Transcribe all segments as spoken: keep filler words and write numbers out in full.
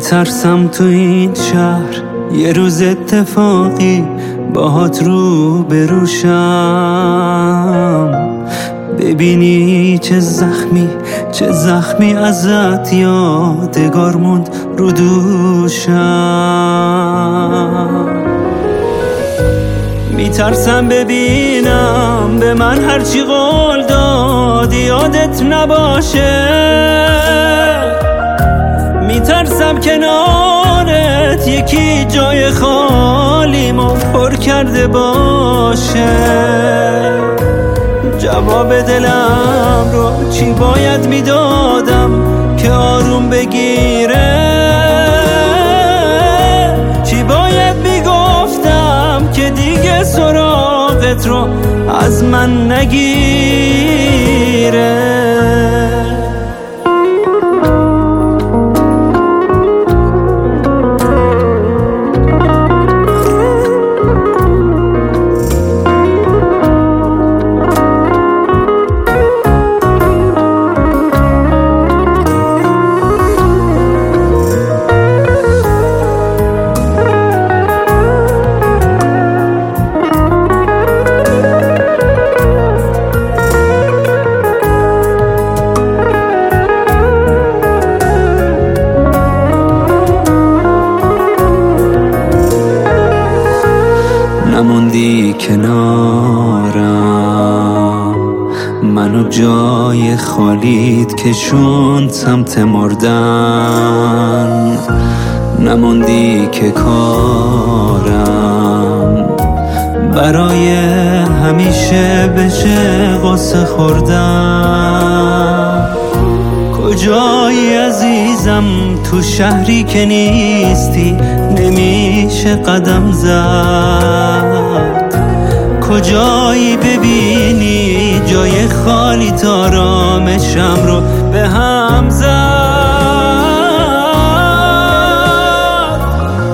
میترسم تو این شهر یه روز اتفاقی باهات رو بروشم، ببینی چه زخمی چه زخمی ازت یادگار موند رو دوشم. میترسم ببینم به من هرچی قول دادی یادت نباشه، میترسم کنارت یکی جای خالیمو پر کرده باشه. جواب دلم رو چی باید میدادم که آروم بگیره، چی باید میگفتم که دیگه سراغت رو از من نگیره. نموندی کنارم، منو جای خالیت کشوند سمت مردن. نموندی که کارم برای همیشه بشه قصه خوردن. کجایی عزیزم تو شهری که نیستی نمیشه قدم زد، کجایی ببینی جای خالی تا آرامشم رو به هم زد.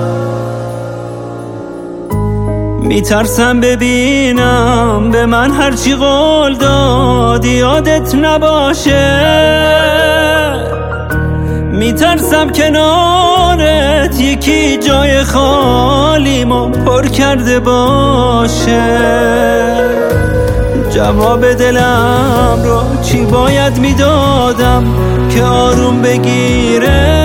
میترسم ببینم به من هرچی قول دادی یادت نباشه، میترسم کنارت یکی جای خالیمو پر کرده باشه. جواب دلم رو چی باید میدادم که آروم بگیره،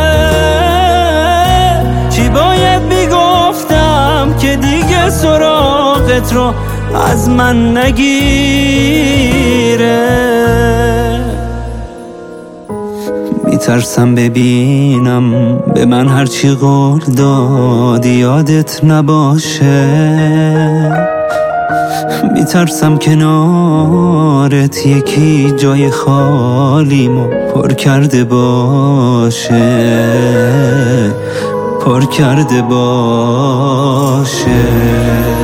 چی باید میگفتم که دیگه سراغت رو از من نگیره. میترسم ببینم به من هرچی قول دادی یادت نباشه، میترسم کنارت یکی جای خالیمو پر کرده باشه، پر کرده باشه.